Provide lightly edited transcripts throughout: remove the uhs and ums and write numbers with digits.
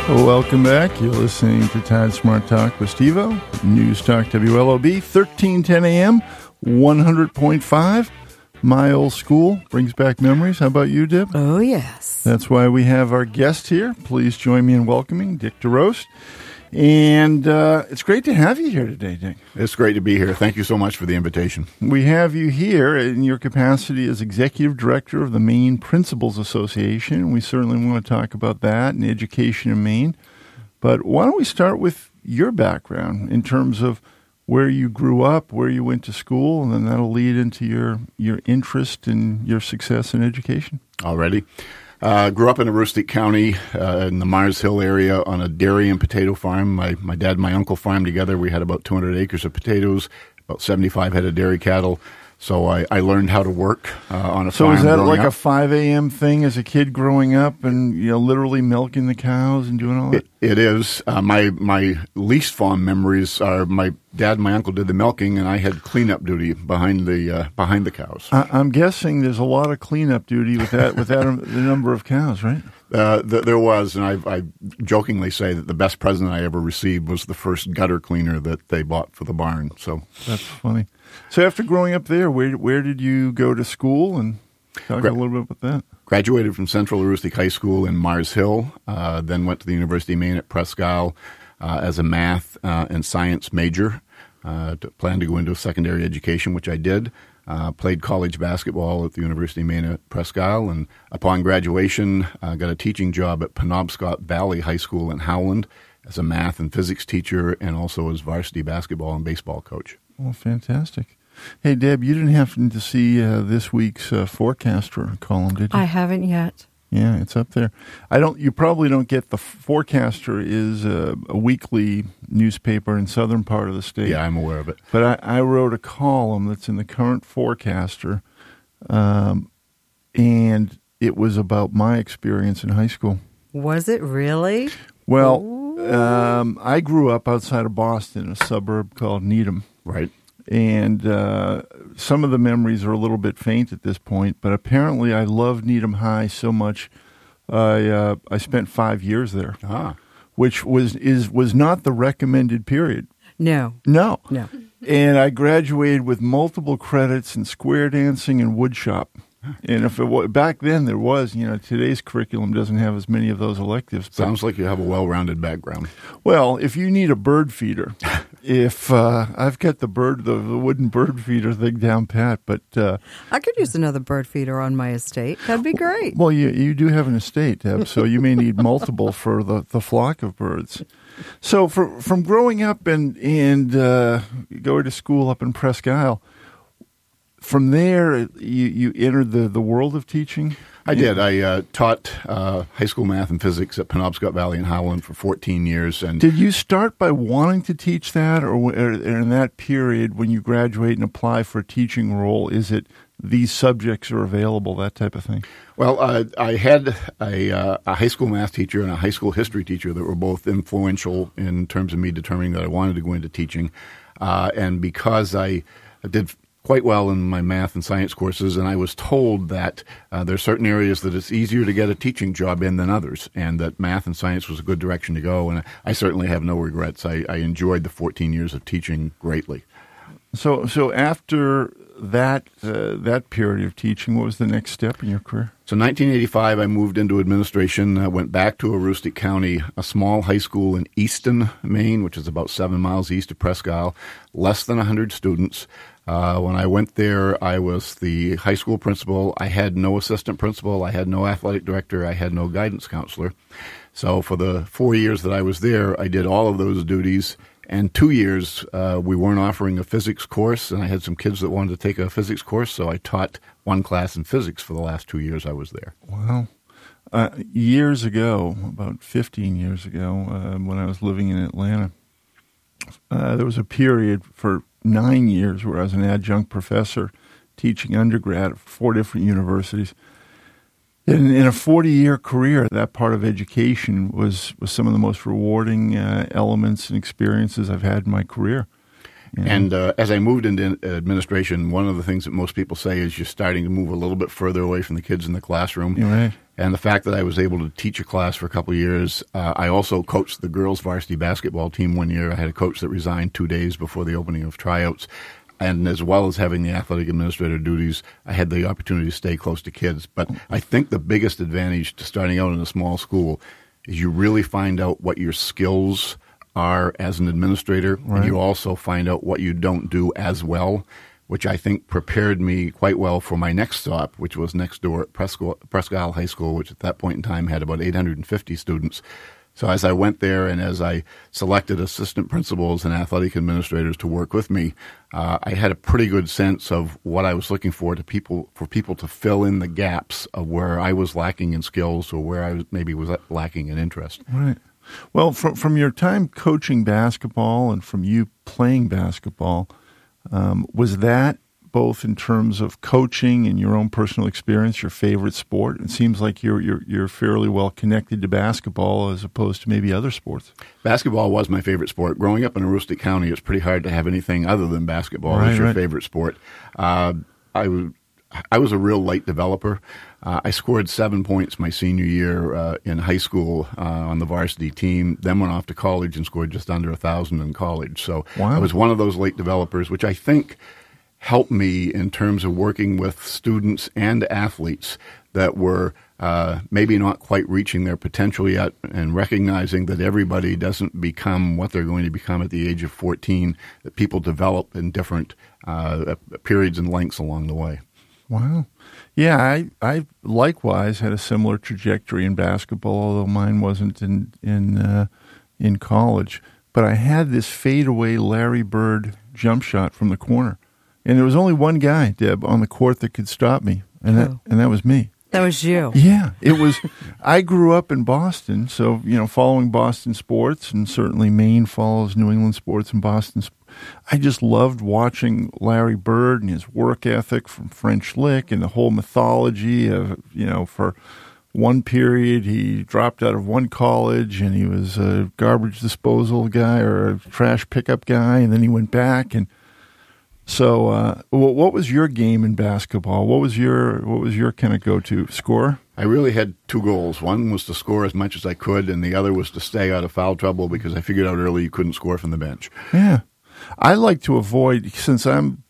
Welcome back. You're listening to Todd Smart Talk with Steve-O. News Talk WLOB, 1310 AM, 100.5. My old school brings back memories. How about you, Deb? Oh, yes. That's why we have our guest here. Please join me in welcoming Dick DeRoast. And it's great to have you here today, Dick. It's great to be here. Thank you so much for the invitation. We have you here in your capacity as Executive Director of the Maine Principals Association. We certainly want to talk about that and education in Maine. But why don't we start with your background in terms of where you grew up, where you went to school, and then that'll lead into your interest and your success in education. Already. Grew up in Aroostook County in the Mars Hill area on a dairy and potato farm. My dad and my uncle farmed together. We had about 200 acres of potatoes, about 75 head of dairy cattle. So I learned how to work on a farm. So is that like up. a 5 a.m. thing as a kid growing up and literally milking the cows and doing all that? It is. My least fond memories are my dad and my uncle did the milking, and I had cleanup duty behind the cows. I'm guessing there's a lot of cleanup duty with that the number of cows, right? There was, and I jokingly say that the best present I ever received was the first gutter cleaner that they bought for the barn. So that's funny. So after growing up there, where did you go to school? And talk a little bit about that. Graduated from Central Aroostook High School in Mars Hill, then went to the University of Maine at Presque Isle as a math and science major. Planned to go into secondary education, which I did. Played college basketball at the University of Maine at Presque Isle, and upon graduation, got a teaching job at Penobscot Valley High School in Howland as a math and physics teacher and also as varsity basketball and baseball coach. Well, fantastic. Hey, Deb, you didn't happen to see this week's Forecaster column, did you? I haven't yet. Yeah, it's up there. You probably don't get the Forecaster is a weekly newspaper in southern part of the state. Yeah, I'm aware of it. But I wrote a column that's in the current Forecaster, and it was about my experience in high school. Was it really? Well, I grew up outside of Boston, a suburb called Needham. Right. And some of the memories are a little bit faint at this point, but apparently I loved Needham High so much. I spent 5 years there, which was not the recommended period. No. And I graduated with multiple credits in square dancing and woodshop. And if it was, back then there was, today's curriculum doesn't have as many of those electives. Sounds like you have a well-rounded background. Well, if you need a bird feeder, I've got the wooden bird feeder thing down pat, but I could use another bird feeder on my estate. That'd be great. Well, you do have an estate, Deb, so you may need multiple for the flock of birds. So from growing up and going to school up in Presque Isle, from there, you entered the world of teaching? I did. I taught high school math and physics at Penobscot Valley in Howland for 14 years. And did you start by wanting to teach that, or in that period when you graduate and apply for a teaching role, is it these subjects are available, that type of thing? Well, I had a high school math teacher and a high school history teacher that were both influential in terms of me determining that I wanted to go into teaching. And because I did quite well in my math and science courses, and I was told that there are certain areas that it's easier to get a teaching job in than others, and that math and science was a good direction to go, and I certainly have no regrets. I enjoyed the 14 years of teaching greatly. So after that period of teaching, what was the next step in your career? So in 1985, I moved into administration, went back to Aroostook County, a small high school in Easton, Maine, which is about 7 miles east of Presque Isle, less than 100 students. When I went there, I was the high school principal. I had no assistant principal. I had no athletic director. I had no guidance counselor. So for the 4 years that I was there, I did all of those duties. And 2 years, we weren't offering a physics course, and I had some kids that wanted to take a physics course, so I taught one class in physics for the last 2 years I was there. Wow. Years ago, about 15 years ago, when I was living in Atlanta, there was a period for 9 years where I was an adjunct professor teaching undergrad at 4 different universities. In a 40-year career, that part of education was some of the most rewarding elements and experiences I've had in my career. And as I moved into administration, one of the things that most people say is you're starting to move a little bit further away from the kids in the classroom. Right. And the fact that I was able to teach a class for a couple of years, I also coached the girls varsity basketball team one year. I had a coach that resigned 2 days before the opening of tryouts. And as well as having the athletic administrator duties, I had the opportunity to stay close to kids. But I think the biggest advantage to starting out in a small school is you really find out what your skills are as an administrator. Right. And you also find out what you don't do as well, which I think prepared me quite well for my next stop, which was next door at Presque Isle High School, which at that point in time had about 850 students. So as I went there and as I selected assistant principals and athletic administrators to work with me, I had a pretty good sense of what I was looking for people to fill in the gaps of where I was lacking in skills or where I was lacking in interest. Right. Well, from your time coaching basketball and from you playing basketball, was that both in terms of coaching and your own personal experience your favorite sport? It seems like you're fairly well connected to basketball as opposed to maybe other sports. Basketball was my favorite sport. Growing up in Aroostook County, it's pretty hard to have anything other than basketball as your favorite sport. I was a real light developer. I scored 7 points my senior year in high school on the varsity team, then went off to college and scored just under 1,000 in college. So wow. I was one of those late developers, which I think helped me in terms of working with students and athletes that were maybe not quite reaching their potential yet, and recognizing that everybody doesn't become what they're going to become at the age of 14, that people develop in different periods and lengths along the way. Wow. Yeah, I likewise had a similar trajectory in basketball, although mine wasn't in college. But I had this fadeaway Larry Bird jump shot from the corner. And there was only one guy, Deb, on the court that could stop me, and that was me. That was you. Yeah, it was. I grew up in Boston, so, following Boston sports, and certainly Maine follows New England sports and Boston sports. I just loved watching Larry Bird and his work ethic from French Lick and the whole mythology of, for one period he dropped out of one college and he was a garbage disposal guy or a trash pickup guy, and then he went back. And so what was your game in basketball? What was your kind of go-to score? I really had two goals. One was to score as much as I could, and the other was to stay out of foul trouble because I figured out early you couldn't score from the bench. Yeah. I like to avoid, since I'm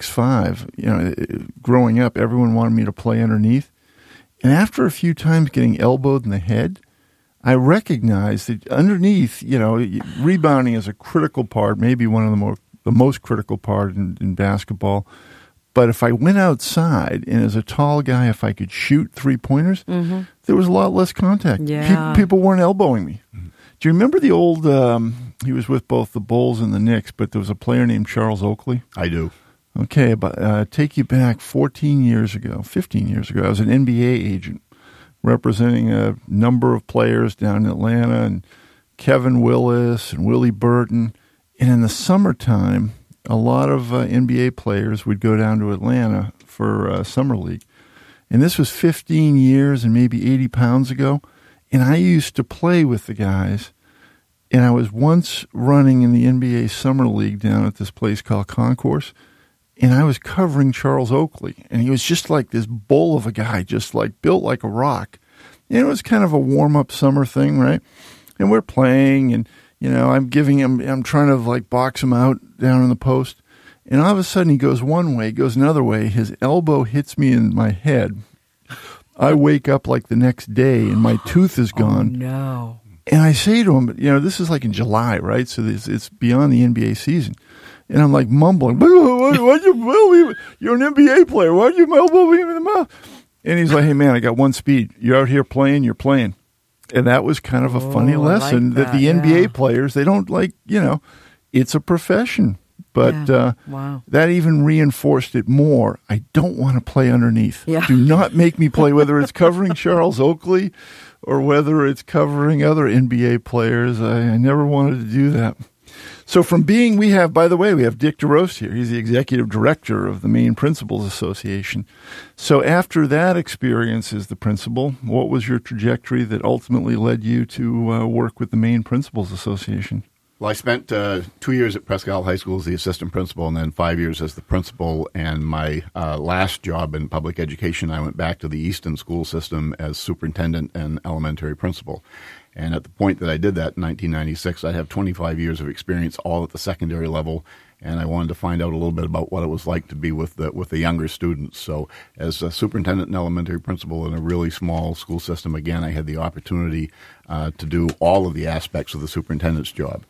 6'5", growing up, everyone wanted me to play underneath. And after a few times getting elbowed in the head, I recognized that underneath, rebounding is a critical part, maybe one of the most critical part in basketball. But if I went outside and as a tall guy, if I could shoot three-pointers, there was a lot less contact. Yeah. People weren't elbowing me. Do you remember the old, he was with both the Bulls and the Knicks, but there was a player named Charles Oakley? I do. Okay, but take you back 15 years ago. I was an NBA agent representing a number of players down in Atlanta, and Kevin Willis and Willie Burton. And in the summertime, a lot of NBA players would go down to Atlanta for Summer League. And this was 15 years and maybe 80 pounds ago. And I used to play with the guys, and I was once running in the NBA Summer League down at this place called Concourse, and I was covering Charles Oakley, and he was just like this bull of a guy, just like built like a rock. And it was kind of a warm-up summer thing, right? And we're playing, and, I'm trying to like box him out down in the post, and all of a sudden he goes one way, goes another way, his elbow hits me in my head. I wake up like the next day and my tooth is gone. Oh, no. And I say to him, this is like in July, right? So it's beyond the NBA season. And I'm like mumbling, why'd you elbow me? You're an NBA player. Why'd you elbow me in the mouth? And he's like, hey, man, I got one speed. You're out here playing, you're playing. And that was kind of a funny lesson that the NBA players, they don't it's a profession. But that even reinforced it more. I don't want to play underneath. Yeah. Do not make me play, whether it's covering Charles Oakley or whether it's covering other NBA players. I never wanted to do that. So we have Dick DeRost here. He's the executive director of the Maine Principals Association. So after that experience as the principal, what was your trajectory that ultimately led you to work with the Maine Principals Association? Well, I spent 2 years at Presque Isle High School as the assistant principal and then 5 years as the principal. And my last job in public education, I went back to the Easton school system as superintendent and elementary principal. And at the point that I did that in 1996, I have 25 years of experience all at the secondary level, and I wanted to find out a little bit about what it was like to be with the younger students. So as a superintendent and elementary principal in a really small school system, again, I had the opportunity to do all of the aspects of the superintendent's job.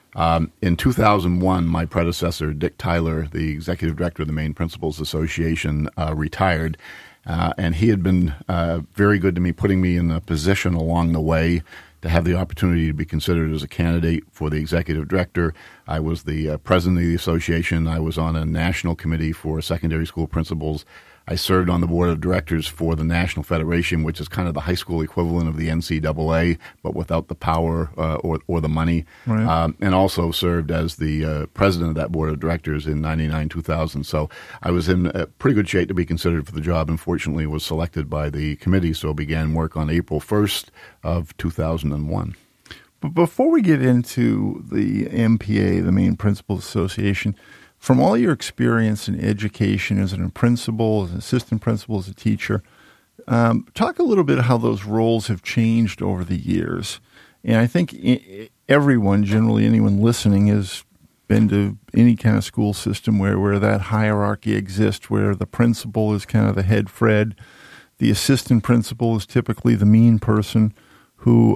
In 2001, my predecessor, Dick Tyler, the executive director of the Maine Principals Association, retired. And he had been very good to me, putting me in a position along the way to have the opportunity to be considered as a candidate for the executive director. I was the president of the association. I was on a national committee for secondary school principals. I served on the board of directors for the National Federation, which is kind of the high school equivalent of the NCAA, but without the power or the money. Right. And also served as the president of that board of directors in 99-2000. So I was in pretty good shape to be considered for the job. Unfortunately, was selected by the committee, so began work on April 1st of 2001. But before we get into the MPA, the Maine Principals Association, from all your experience in education as a principal, as an assistant principal, as a teacher, talk a little bit how those roles have changed over the years. And I think everyone, generally anyone listening, has been to any kind of school system where that hierarchy exists, where the principal is kind of the head Fred. The assistant principal is typically the mean person who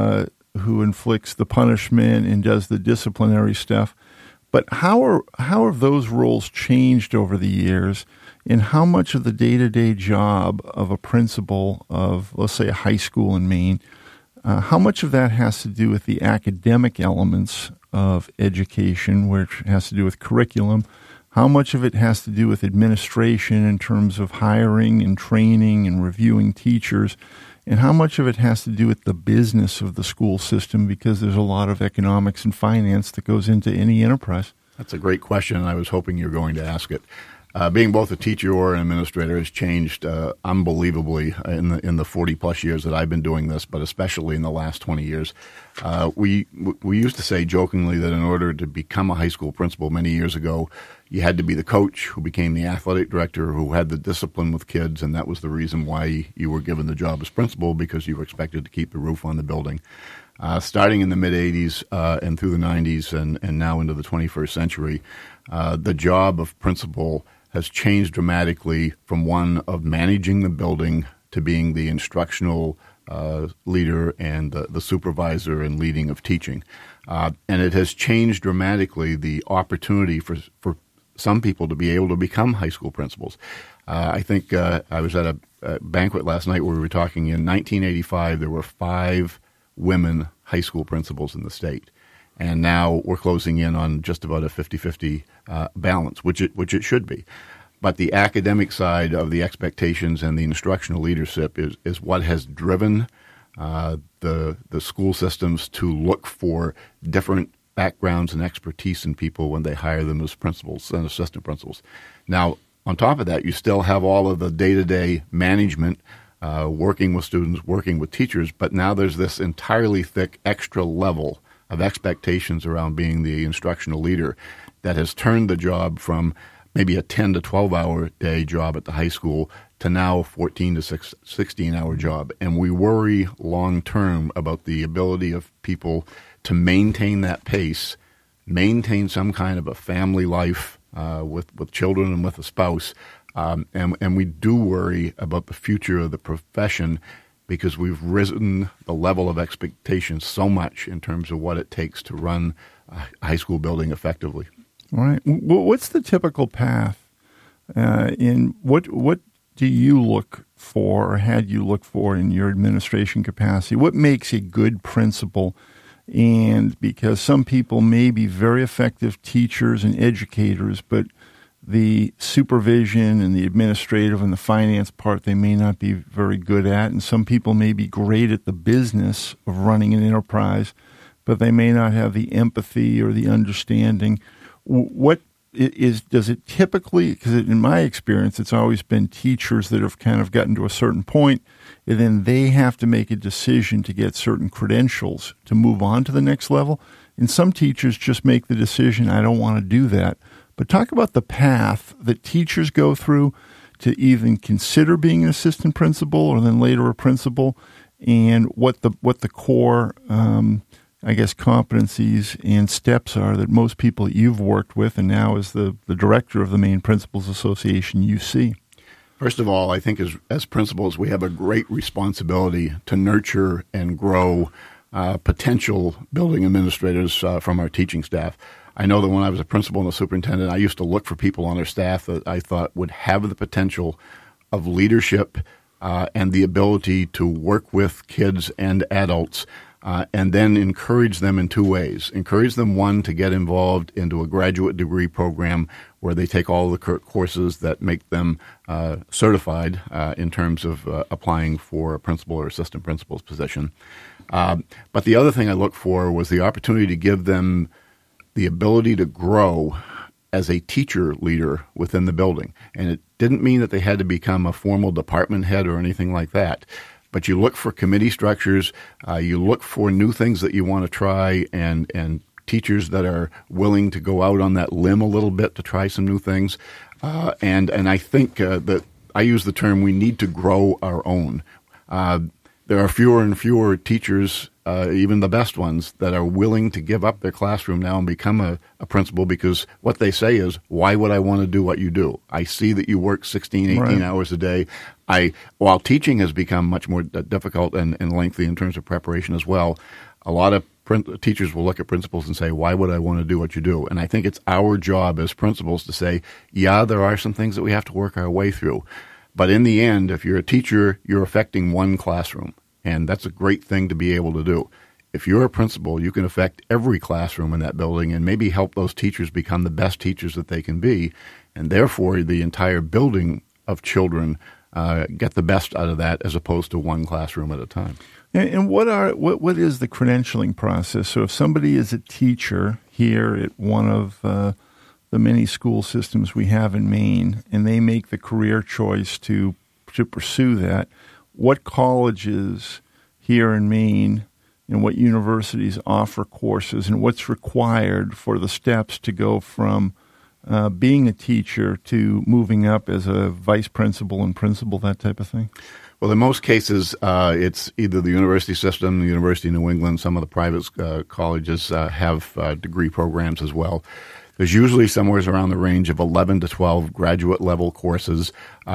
inflicts the punishment and does the disciplinary stuff. But how have those roles changed over the years, and how much of the day-to-day job of a principal of, let's say, a high school in Maine, how much of that has to do with the academic elements of education, which has to do with curriculum? How much of it has to do with administration in terms of hiring and training and reviewing teachers? And how much of it has to do with the business of the school system, because there's a lot of economics and finance that goes into any enterprise? That's a great question, and I was hoping you were going to ask it. Being both a teacher or an administrator has changed unbelievably in the 40-plus years that I've been doing this, but especially in the last 20 years. We used to say jokingly that in order to become a high school principal many years ago, you had to be the coach who became the athletic director, who had the discipline with kids, and that was the reason why you were given the job as principal, because you were expected to keep the roof on the building. Starting in the mid-'80s and through the 90s and now into the 21st century, the job of principal has changed dramatically from one of managing the building to being the instructional leader and the supervisor and leading of teaching. And it has changed dramatically the opportunity for some people to be able to become high school principals. I think I was at a banquet last night where we were talking. In 1985, there were 5 women high school principals in the state. And now we're closing in on just about a 50-50 balance, which it should be. But the academic side of the expectations and the instructional leadership is what has driven the school systems to look for different backgrounds and expertise in people when they hire them as principals and assistant principals. Now, on top of that, you still have all of the day-to-day management, working with students, working with teachers, but now there's this entirely thick extra level of expectations around being the instructional leader that has turned the job from maybe a 10 to 12-hour day job at the high school to now a 14 to 16-hour job. And we worry long-term about the ability of people to maintain that pace, maintain some kind of a family life with children and with a spouse. And we do worry about the future of the profession because we've risen the level of expectation so much in terms of what it takes to run a high school building effectively. All right. What's the typical path? In what do you look for, or had you looked for in your administration capacity? What makes a good principal? And because some people may be very effective teachers and educators, but the supervision and the administrative and the finance part they may not be very good at. And some people may be great at the business of running an enterprise, but they may not have the empathy or the understanding. What does it typically, because in my experience, it's always been teachers that have kind of gotten to a certain point, and then they have to make a decision to get certain credentials to move on to the next level. And some teachers just make the decision, I don't want to do that. But talk about the path that teachers go through to even consider being an assistant principal or then later a principal, and what the core competencies and steps are that most people that you've worked with and now as the director of the Maine Principals Association you see. First of all, I think as principals, we have a great responsibility to nurture and grow potential building administrators from our teaching staff. I know that when I was a principal and a superintendent, I used to look for people on our staff that I thought would have the potential of leadership and the ability to work with kids and adults, and then encourage them in two ways. Encourage them, one, to get involved into a graduate degree program where they take all the courses that make them certified in terms of applying for a principal or assistant principal's position. But the other thing I looked for was the opportunity to give them the ability to grow as a teacher leader within the building. And it didn't mean that they had to become a formal department head or anything like that. But you look for committee structures, you look for new things that you want to try, and teachers that are willing to go out on that limb a little bit to try some new things. And I think that I use the term we need to grow our own. There are fewer and fewer teachers, even the best ones, that are willing to give up their classroom now and become a principal, because what they say is, why would I want to do what you do? I see that you work 16, 18 hours a day. While teaching has become much more difficult and lengthy in terms of preparation as well, a lot of teachers will look at principals and say, why would I want to do what you do? And I think it's our job as principals to say, yeah, there are some things that we have to work our way through. But in the end, if you're a teacher, you're affecting one classroom, and that's a great thing to be able to do. If you're a principal, you can affect every classroom in that building and maybe help those teachers become the best teachers that they can be, and therefore the entire building of children get the best out of that as opposed to one classroom at a time. And what is the credentialing process? So if somebody is a teacher here at one of the many school systems we have in Maine, and they make the career choice to pursue that, what colleges here in Maine and what universities offer courses, and what's required for the steps to go from being a teacher to moving up as a vice principal and principal, that type of thing? Well, in most cases, it's either the university system, the University of New England, some of the private colleges have degree programs as well. There's usually somewhere around the range of 11 to 12 graduate-level courses.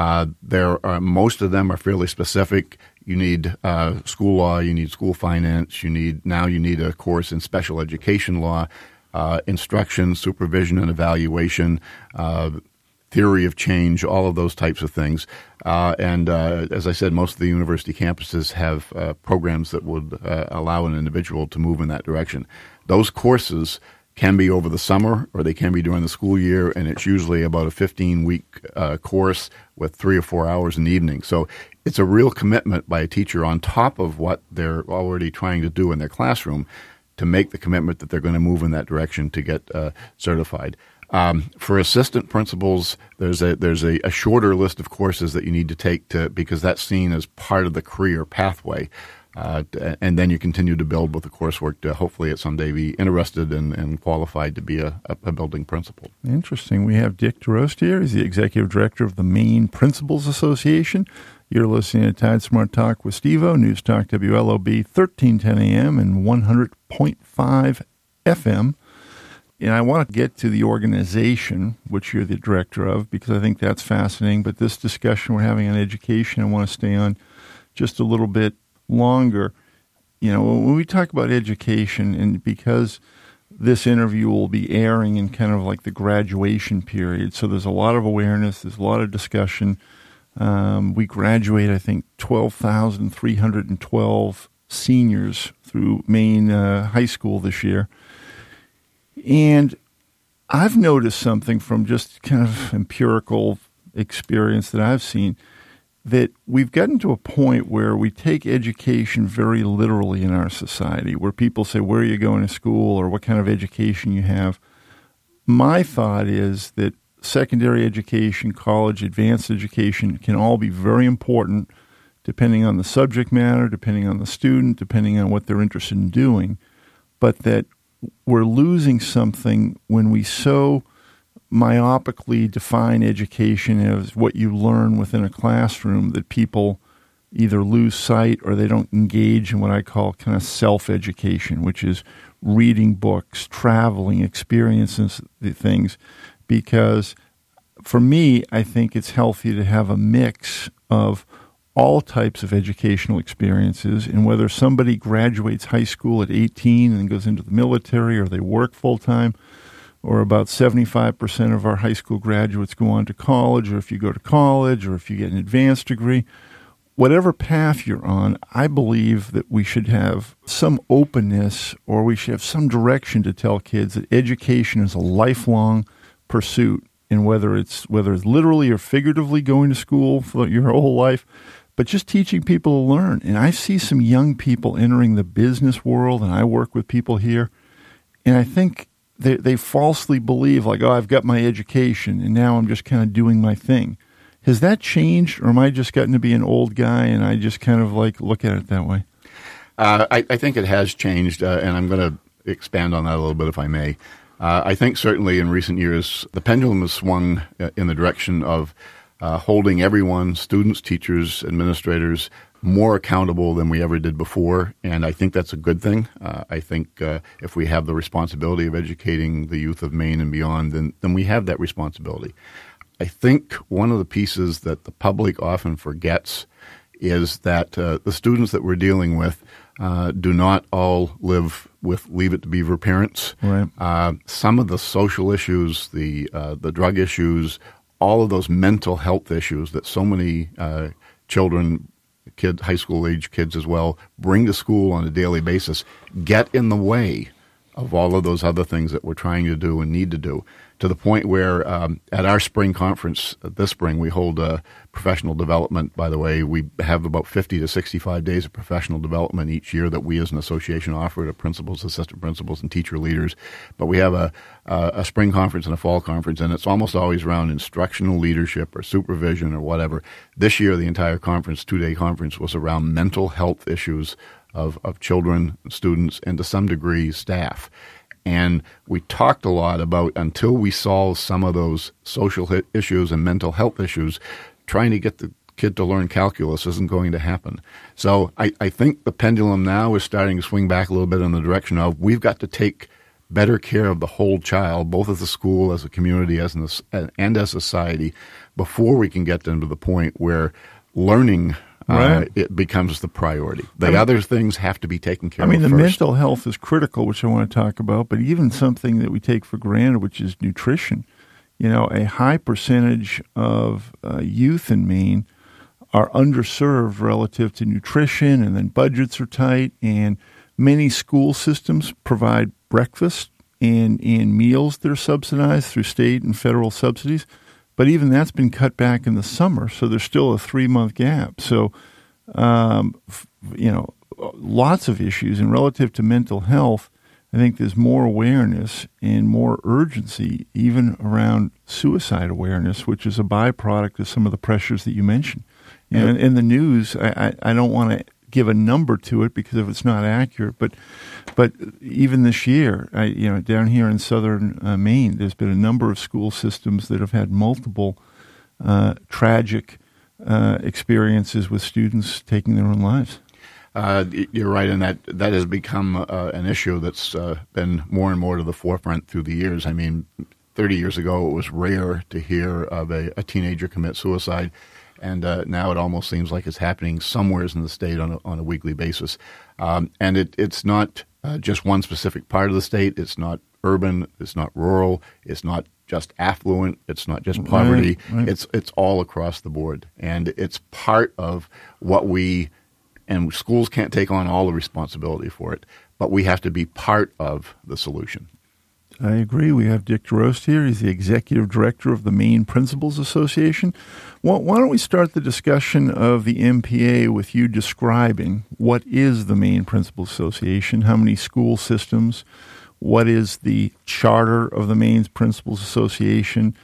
Most of them are fairly specific. You need school law, you need school finance, you need a course in special education law, instruction, supervision, and evaluation, theory of change, all of those types of things. And as I said, most of the university campuses have programs that would allow an individual to move in that direction. Those courses can be over the summer or they can be during the school year, and it's usually about a 15-week course with 3 or 4 hours in the evening. So it's a real commitment by a teacher on top of what they're already trying to do in their classroom to make the commitment that they're going to move in that direction to get certified. For assistant principals, there's a shorter list of courses that you need to take because that's seen as part of the career pathway. And then you continue to build with the coursework to hopefully at someday be interested and qualified to be a building principal. Interesting. We have Dick DeRost here. He's the executive director of the Maine Principals Association. You're listening to Tide Smart Talk with Steve-O, News Talk WLOB, 1310 AM and 100.5 FM. And I want to get to the organization, which you're the director of, because I think that's fascinating. But this discussion we're having on education, I want to stay on just a little bit longer. You know, when we talk about education, and because this interview will be airing in kind of like the graduation period, so there's a lot of awareness, there's a lot of discussion. We graduate, I think, 12,312 seniors through Maine high school this year. And I've noticed something from just kind of empirical experience that I've seen, that we've gotten to a point where we take education very literally in our society, where people say, where are you going to school, or what kind of education you have. my thought is that secondary education, college, advanced education can all be very important depending on the subject matter, depending on the student, depending on what they're interested in doing, but that we're losing something when we so myopically define education as what you learn within a classroom that people either lose sight or they don't engage in what I call kind of self-education, which is reading books, traveling, experiencing the things. Because for me, I think it's healthy to have a mix of all types of educational experiences, and whether somebody graduates high school at 18 and goes into the military or they work full-time, or about 75% of our high school graduates go on to college, or if you go to college, or if you get an advanced degree, whatever path you're on, I believe that we should have some openness, or we should have some direction to tell kids that education is a lifelong pursuit, and whether it's literally or figuratively going to school for your whole life, but just teaching people to learn. And I see some young people entering the business world, and I work with people here, and I think they falsely believe, like, oh, I've got my education, and now I'm just kind of doing my thing. Has that changed, or am I just getting to be an old guy, and I just kind of like look at it that way? I think it has changed, and I'm going to expand on that a little bit if I may. I think certainly in recent years, the pendulum has swung in the direction of holding everyone, students, teachers, administrators, more accountable than we ever did before, and I think that's a good thing. I think if we have the responsibility of educating the youth of Maine and beyond, then we have that responsibility. I think one of the pieces that the public often forgets is that the students that we're dealing with do not all live with Leave It to Beaver parents. Right. Some of the social issues, the drug issues, all of those mental health issues that so many children, kids, high school age kids as well, bring to school on a daily basis, get in the way of all of those other things that we're trying to do and need to do, to the point where at our spring conference this spring, we hold professional development. By the way, we have about 50 to 65 days of professional development each year that we as an association offer to principals, assistant principals, and teacher leaders. But we have a spring conference and a fall conference, and it's almost always around instructional leadership or supervision or whatever. This year, the entire conference, 2-day conference, was around mental health issues of children, students, and to some degree staff. And we talked a lot about, until we solve some of those social issues and mental health issues, trying to get the kid to learn calculus isn't going to happen. So I think the pendulum now is starting to swing back a little bit in the direction of we've got to take better care of the whole child, both as a school, as a community, and as a society, before we can get them to the point where learning it becomes the priority. The other things have to be taken care of first. The mental health is critical, which I want to talk about, but even something that we take for granted, which is nutrition. A high percentage of youth in Maine are underserved relative to nutrition, and then budgets are tight, and many school systems provide breakfast and meals that are subsidized through state and federal subsidies. But even that's been cut back in the summer, so there's still a 3-month gap. So, lots of issues. And relative to mental health, I think there's more awareness and more urgency, even around suicide awareness, which is a byproduct of some of the pressures that you mentioned. And in the news, I don't want to give a number to it because if it's not accurate, but even this year, down here in southern Maine, there's been a number of school systems that have had multiple tragic experiences with students taking their own lives. You're right, and that has become an issue that's been more and more to the forefront through the years. 30 years ago, it was rare to hear of a teenager commit suicide. And now it almost seems like it's happening somewhere in the state on a weekly basis. And it's not just one specific part of the state. It's not urban. It's not rural. It's not just affluent. It's not just poverty. Right. It's all across the board. And it's part of what and schools can't take on all the responsibility for it, but we have to be part of the solution. I agree. We have Dick DeRost here. He's the executive director of the Maine Principals Association. Why don't we start the discussion of the MPA with you describing what is the Maine Principals Association, how many school systems, what is the charter of the Maine Principals Association?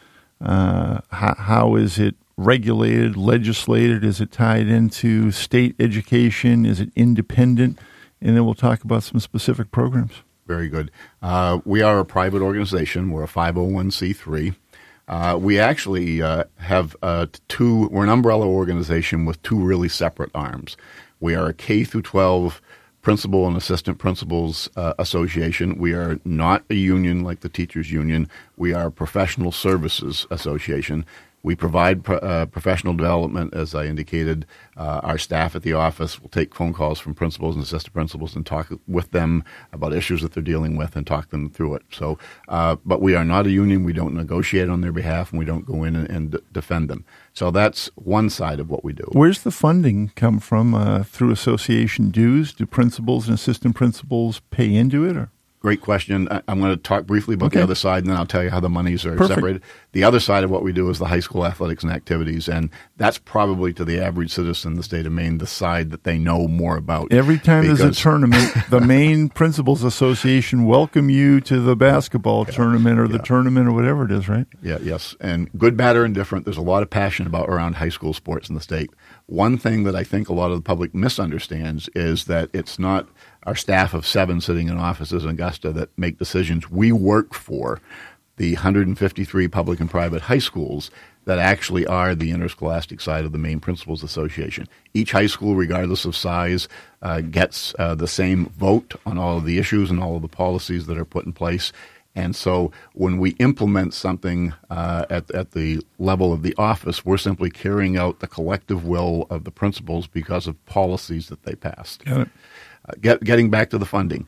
How is it regulated, legislated? Is it tied into state education? Is it independent? And then we'll talk about some specific programs. Very good. We are a private organization. We're a 501c3. We actually have we're an umbrella organization with two really separate arms. We are a K through 12 Principal and Assistant Principals Association. We are not a union like the Teachers Union. We are a professional services association. We provide professional development, as I indicated. Our staff at the office will take phone calls from principals and assistant principals and talk with them about issues that they're dealing with and talk them through it. So, but we are not a union. We don't negotiate on their behalf, and we don't go in and defend them. So that's one side of what we do. Where's the funding come from? Through association dues? Do principals and assistant principals pay into it, or? Great question. I'm going to talk briefly about the other side, and then I'll tell you how the monies are separated. The other side of what we do is the high school athletics and activities, and that's probably to the average citizen in the state of Maine the side that they know more about. Every time there's a tournament, the Maine Principals Association welcome you to the basketball tournament or the tournament or whatever it is, right? Yeah, yes. And good, bad, or indifferent, there's a lot of passion around high school sports in the state. One thing that I think a lot of the public misunderstands is that it's not our staff of 7 sitting in offices in Augusta that make decisions. We work for the 153 public and private high schools that actually are the interscholastic side of the Maine Principals Association. Each high school, regardless of size, gets the same vote on all of the issues and all of the policies that are put in place. And so when we implement something at the level of the office, we're simply carrying out the collective will of the principals because of policies that they passed. Got it. Getting back to the funding,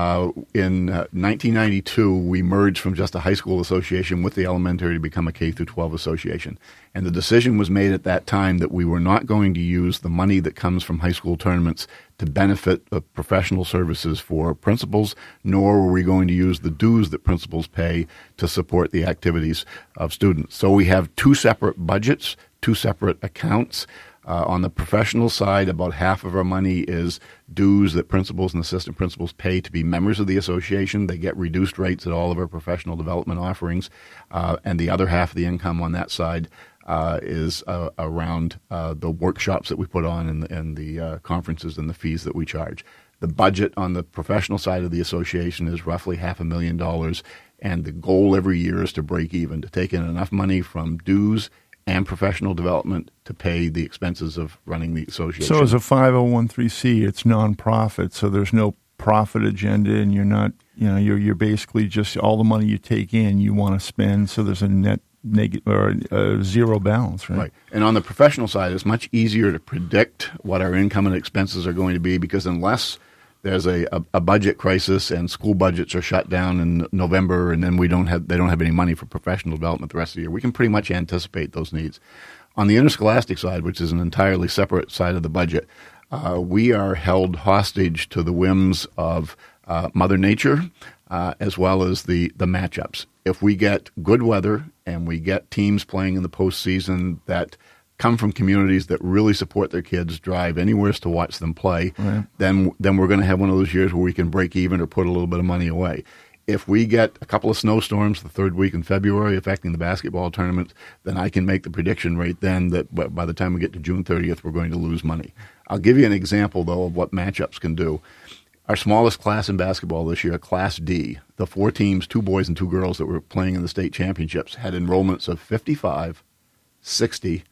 in 1992, we merged from just a high school association with the elementary to become a K through 12 association. And the decision was made at that time that we were not going to use the money that comes from high school tournaments to benefit the professional services for principals, nor were we going to use the dues that principals pay to support the activities of students. So we have two separate budgets, two separate accounts. On the professional side, about half of our money is dues that principals and assistant principals pay to be members of the association. They get reduced rates at all of our professional development offerings. And the other half of the income on that side is around the workshops that we put on and the conferences and the fees that we charge. The budget on the professional side of the association is roughly $500,000, and the goal every year is to break even, to take in enough money from dues and professional development to pay the expenses of running the association. So as a 501c, it's nonprofit, so there's no profit agenda, and you're not, you're basically just all the money you take in, you want to spend, so there's a net negative or a zero balance, right? Right. And on the professional side, it's much easier to predict what our income and expenses are going to be, because unless there's a budget crisis and school budgets are shut down in November, and then they don't have any money for professional development the rest of the year, we can pretty much anticipate those needs. On the interscholastic side, which is an entirely separate side of the budget, we are held hostage to the whims of Mother Nature, as well as the matchups. If we get good weather and we get teams playing in the postseason that come from communities that really support their kids, drive anywhere to watch them play, right, then we're going to have one of those years where we can break even or put a little bit of money away. If we get a couple of snowstorms the third week in February affecting the basketball tournament, then I can make the prediction right then that by the time we get to June 30th, we're going to lose money. I'll give you an example, though, of what matchups can do. Our smallest class in basketball this year, Class D, the 4 teams, 2 boys and 2 girls that were playing in the state championships, had enrollments of 55, 60,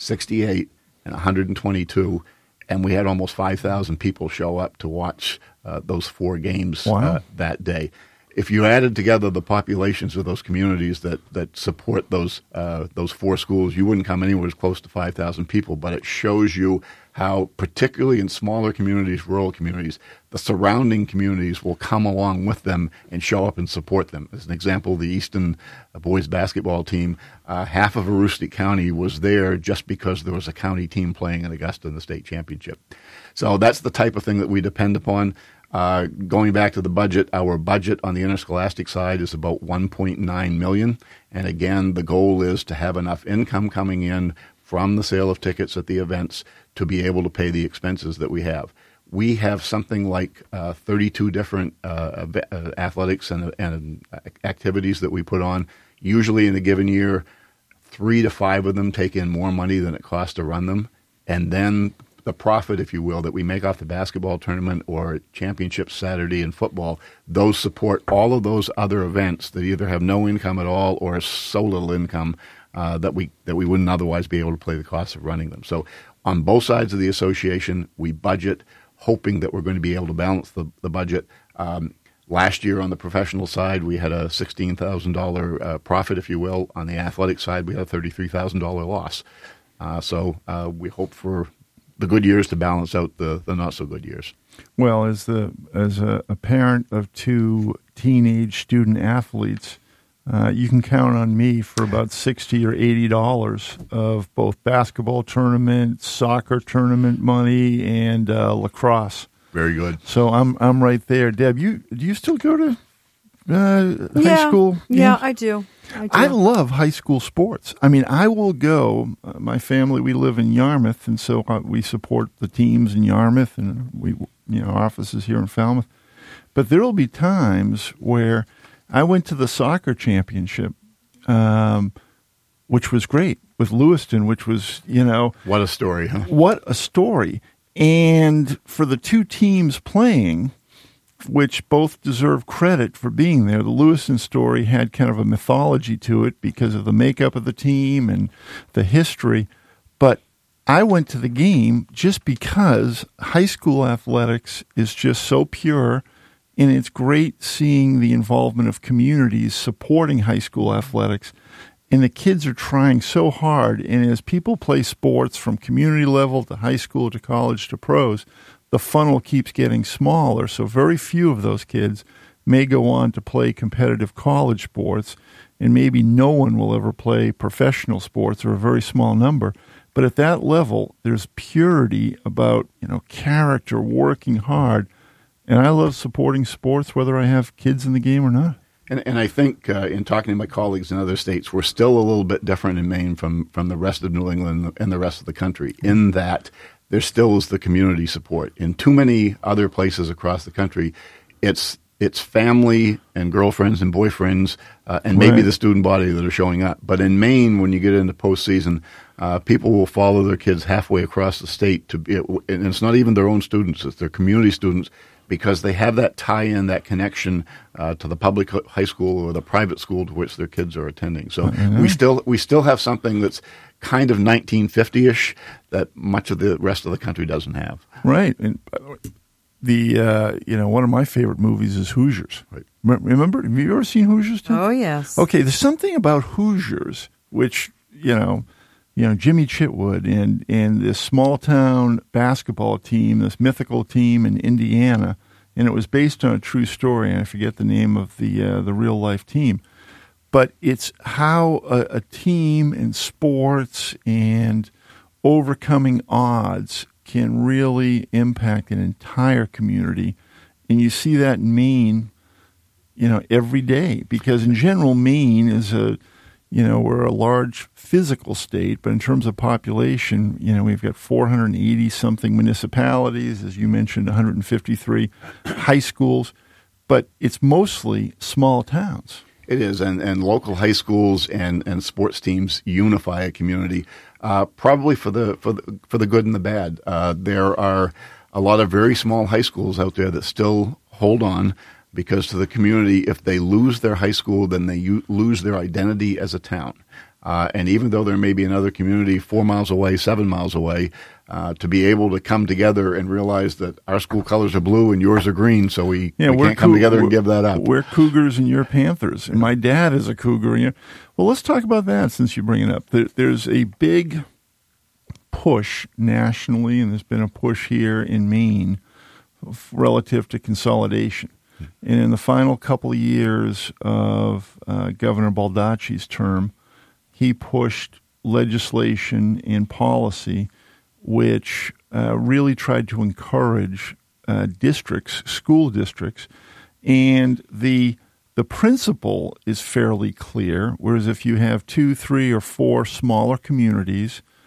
68, and 122, and we had almost 5,000 people show up to watch those 4 games that day. If you added together the populations of those communities that support those 4 schools, you wouldn't come anywhere as close to 5,000 people, but it shows you how, particularly in smaller communities, rural communities, the surrounding communities will come along with them and show up and support them. As an example, the Easton boys basketball team, half of Aroostook County was there just because there was a county team playing in Augusta in the state championship. So that's the type of thing that we depend upon. Going back to the budget, our budget on the interscholastic side is about $1.9 million. And again, the goal is to have enough income coming in from the sale of tickets at the events to be able to pay the expenses that we have. we have something like 32 different athletics and activities that we put on. Usually in a given year, 3 to 5 of them take in more money than it costs to run them. And then the profit, if you will, that we make off the basketball tournament or championship Saturday in football, those support all of those other events that either have no income at all or so little income that we wouldn't otherwise be able to pay the cost of running them. So on both sides of the association, we budget, hoping that we're going to be able to balance the budget. Last year on the professional side, we had a $16,000 profit, if you will. On the athletic side, we had a $33,000 loss. So we hope for the good years to balance out the not so good years. Well, as a parent of 2 teenage student athletes, you can count on me for about $60 or $80 of both basketball tournament, soccer tournament money, and lacrosse. Very good. So I'm right there. Deb, do you still go to high school? Yeah, I do. I love high school sports. I mean, I will go. My family, we live in Yarmouth, and so we support the teams in Yarmouth, and we offices here in Falmouth. But there will be times where I went to the soccer championship, which was great, with Lewiston, which was, What a story, huh? What a story. And for the 2 teams playing, which both deserve credit for being there, the Lewiston story had kind of a mythology to it because of the makeup of the team and the history. But I went to the game just because high school athletics is just so pure. And it's great seeing the involvement of communities supporting high school athletics. And the kids are trying so hard. And as people play sports from community level to high school to college to pros, the funnel keeps getting smaller. So very few of those kids may go on to play competitive college sports. And maybe no one will ever play professional sports, or a very small number. But at that level, there's purity about, character, working hard. And I love supporting sports, whether I have kids in the game or not. And I think in talking to my colleagues in other states, we're still a little bit different in Maine from the rest of New England and the rest of the country, in that there still is the community support. In too many other places across the country, it's family and girlfriends and boyfriends and maybe the student body that are showing up. But in Maine, when you get into postseason, people will follow their kids halfway across the state and it's not even their own students; it's their community students, because they have that tie-in, that connection to the public high school or the private school to which their kids are attending. So we still have something that's kind of 1950-ish that much of the rest of the country doesn't have. Right. And one of my favorite movies is Hoosiers. Right. Remember? Have you ever seen Hoosiers, Tim? Oh, yes. Okay, there's something about Hoosiers, which, Jimmy Chitwood and this small-town basketball team, this mythical team in Indiana, and it was based on a true story, and I forget the name of the real-life team. But it's how a team in sports and overcoming odds can really impact an entire community. And you see that in Maine, every day. Because in general, Maine is we're a large physical state, but in terms of population, we've got 480-something municipalities, as you mentioned, 153 high schools, but it's mostly small towns. It is, and local high schools and sports teams unify a community, probably for the good and the bad. There are a lot of very small high schools out there that still hold on, because to the community, if they lose their high school, then they lose their identity as a town. And even though there may be another community 4 miles away, 7 miles away, to be able to come together and realize that our school colors are blue and yours are green, so we can't come together and give that up. We're Cougars and you're Panthers. And my dad is a Cougar. Well, let's talk about that since you bring it up. There's a big push nationally, and there's been a push here in Maine relative to consolidation. And in the final couple of years of Governor Baldacci's term, he pushed legislation and policy which really tried to encourage school districts, and the principle is fairly clear. Whereas if you have 2, 3, or 4 smaller communities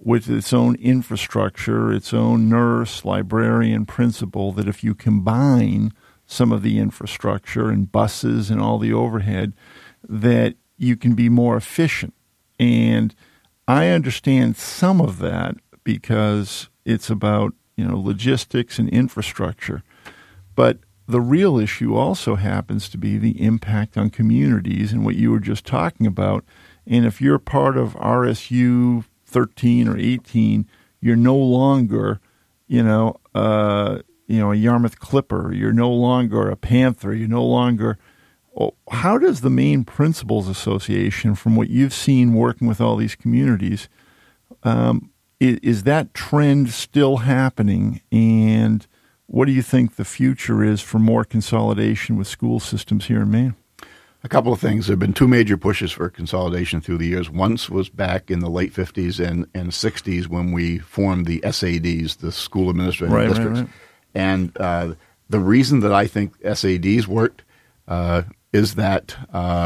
with its own infrastructure, its own nurse, librarian, principal, that if you combine some of the infrastructure and buses and all the overhead, that you can be more efficient. And I understand some of that because it's about, logistics and infrastructure. But the real issue also happens to be the impact on communities and what you were just talking about. And if you're part of RSU 13 or 18, you're no longer, a Yarmouth Clipper. You're no longer a Panther. You're no longer. How does the Maine Principals Association, from what you've seen working with all these communities, is that trend still happening? And what do you think the future is for more consolidation with school systems here in Maine? A couple of things. There have been two major pushes for consolidation through the years. Once was back in the late 50s and 60s when we formed the SADs, the School Administrative Districts. Right. And the reason that I think SADs worked is that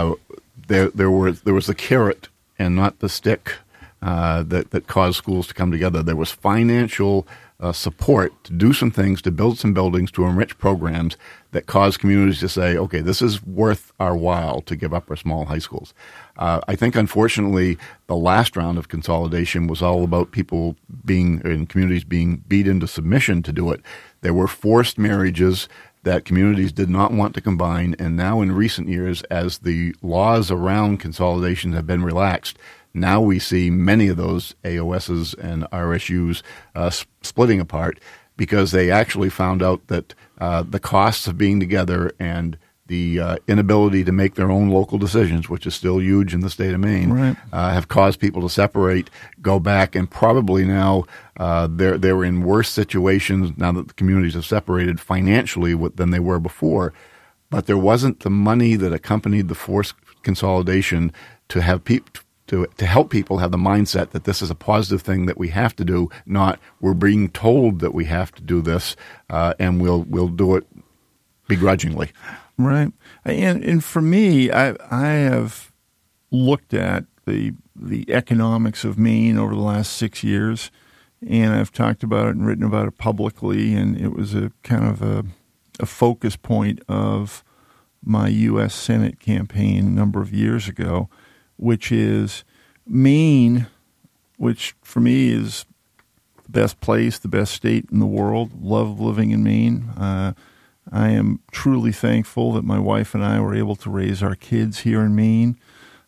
there was the carrot and not the stick that caused schools to come together. There was financial support to do some things, to build some buildings, to enrich programs that caused communities to say, okay, this is worth our while to give up our small high schools. I think, unfortunately, the last round of consolidation was all about people in communities being beat into submission to do it. There were forced marriages that communities did not want to combine, and now in recent years, as the laws around consolidation have been relaxed, now we see many of those AOSs and RSUs splitting apart because they actually found out that the costs of being together and the inability to make their own local decisions, which is still huge in the state of Maine, right, have caused people to separate, go back, and probably now they're in worse situations now that the communities have separated financially than they were before. But there wasn't the money that accompanied the forced consolidation to have to help people have the mindset that this is a positive thing that we have to do, not we're being told that we have to do this, and we'll do it begrudgingly. Right. And for me, I have looked at the economics of Maine over the last 6 years, and I've talked about it and written about it publicly, and it was a kind of a focus point of my U.S. Senate campaign a number of years ago, which is Maine, which for me is the best place, the best state in the world. Love living in Maine. I am truly thankful that my wife and I were able to raise our kids here in Maine.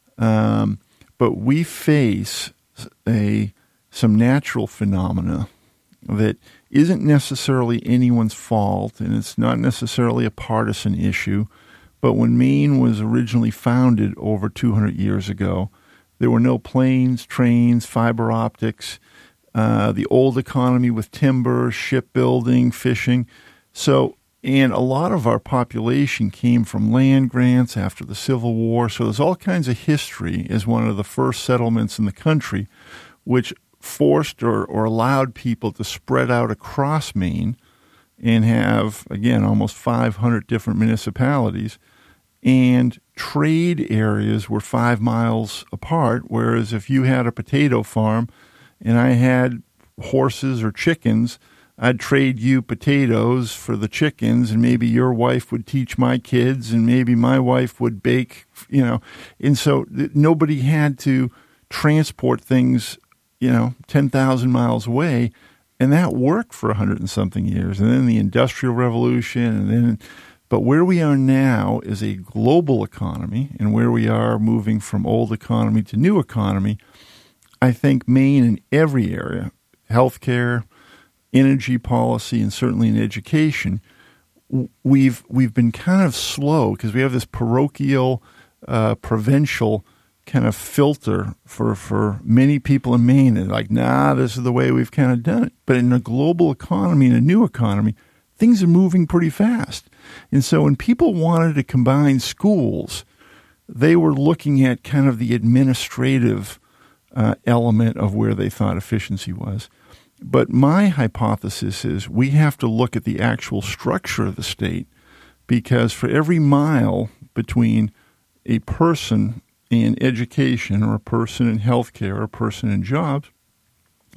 But we face some natural phenomena that isn't necessarily anyone's fault, and it's not necessarily a partisan issue. But when Maine was originally founded over 200 years ago, there were no planes, trains, fiber optics, the old economy with timber, shipbuilding, fishing. And a lot of our population came from land grants after the Civil War. So there's all kinds of history as one of the first settlements in the country, which forced or allowed people to spread out across Maine and have, again, almost 500 different municipalities. And trade areas were 5 miles apart, whereas if you had a potato farm and I had horses or chickens, I'd trade you potatoes for the chickens, and maybe your wife would teach my kids, and maybe my wife would bake, And so nobody had to transport things, 10,000 miles away, and that worked for 100 and something years. And then the Industrial Revolution, but where we are now is a global economy, and where we are moving from old economy to new economy. I think Maine in every area, healthcare, energy policy, and certainly in education, we've been kind of slow because we have this parochial, provincial kind of filter for many people in Maine. They're like, this is the way we've kind of done it. But in a global economy, in a new economy, things are moving pretty fast. And so when people wanted to combine schools, they were looking at kind of the administrative element of where they thought efficiency was. But my hypothesis is we have to look at the actual structure of the state, because for every mile between a person in education or a person in healthcare or a person in jobs,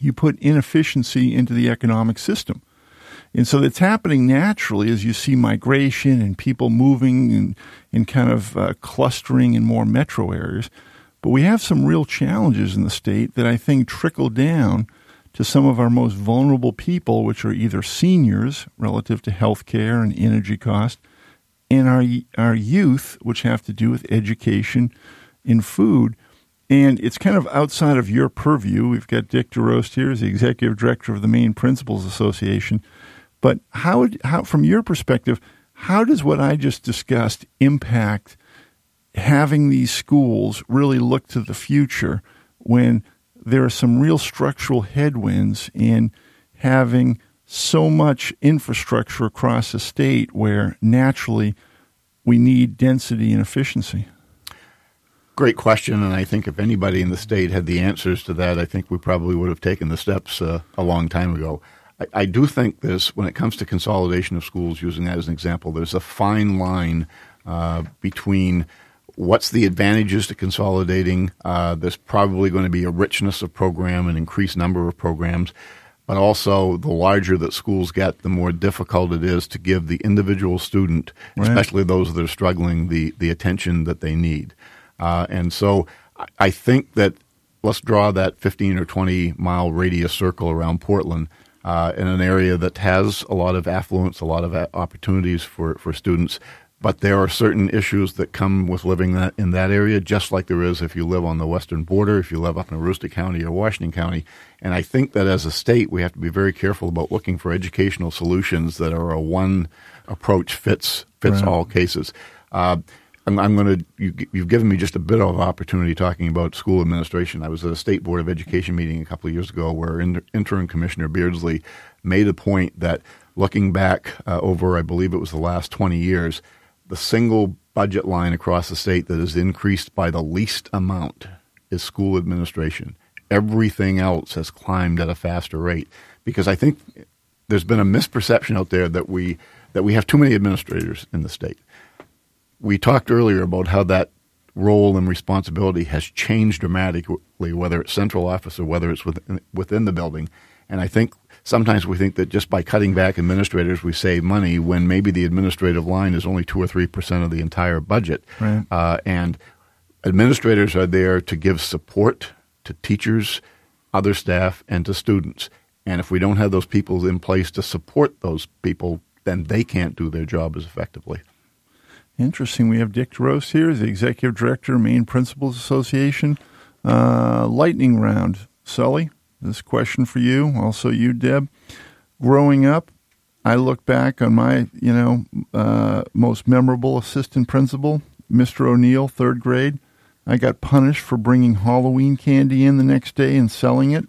you put inefficiency into the economic system. And so that's happening naturally as you see migration and people moving and kind of clustering in more metro areas. But we have some real challenges in the state that I think trickle down to some of our most vulnerable people, which are either seniors relative to health care and energy cost, and our youth, which have to do with education and food. And it's kind of outside of your purview. We've got Dick DeRost here as the executive director of the Maine Principals Association. But how, from your perspective, how does what I just discussed impact having these schools really look to the future when there are some real structural headwinds in having so much infrastructure across the state where naturally we need density and efficiency? Great question, and I think if anybody in the state had the answers to that, I think we probably would have taken the steps a long time ago. I do think when it comes to consolidation of schools, using that as an example, there's a fine line between what's the advantages to consolidating. There's probably going to be a richness of program, an increased number of programs, but also the larger that schools get, the more difficult it is to give the individual student, right, especially those that are struggling, the attention that they need. And so I think that let's draw that 15 or 20 mile radius circle around Portland in an area that has a lot of affluence, a lot of opportunities for students. But there are certain issues that come with living in that area, just like there is if you live on the western border, if you live up in Aroostook County or Washington County. And I think that as a state, we have to be very careful about looking for educational solutions that are a one approach fits right, all cases. You've given me just a bit of opportunity talking about school administration. I was at a state board of education meeting a couple of years ago where interim Commissioner Beardsley made a point that looking back over, I believe it was the last 20 years, the single budget line across the state that is increased by the least amount is school administration. Everything else has climbed at a faster rate because I think there's been a misperception out there that we have too many administrators in the state. We talked earlier about how that role and responsibility has changed dramatically, whether it's central office or whether it's within the building. And I think sometimes we think that just by cutting back administrators, we save money when maybe the administrative line is only 2 or 3% of the entire budget. Right. And administrators are there to give support to teachers, other staff, and to students. And if we don't have those people in place to support those people, then they can't do their job as effectively. Interesting. We have Dick DeRost here, the Executive Director, Maine Principals Association. Lightning round. Sully, this question for you, also you, Deb. Growing up, I look back on my, most memorable assistant principal, Mr. O'Neill, third grade. I got punished for bringing Halloween candy in the next day and selling it.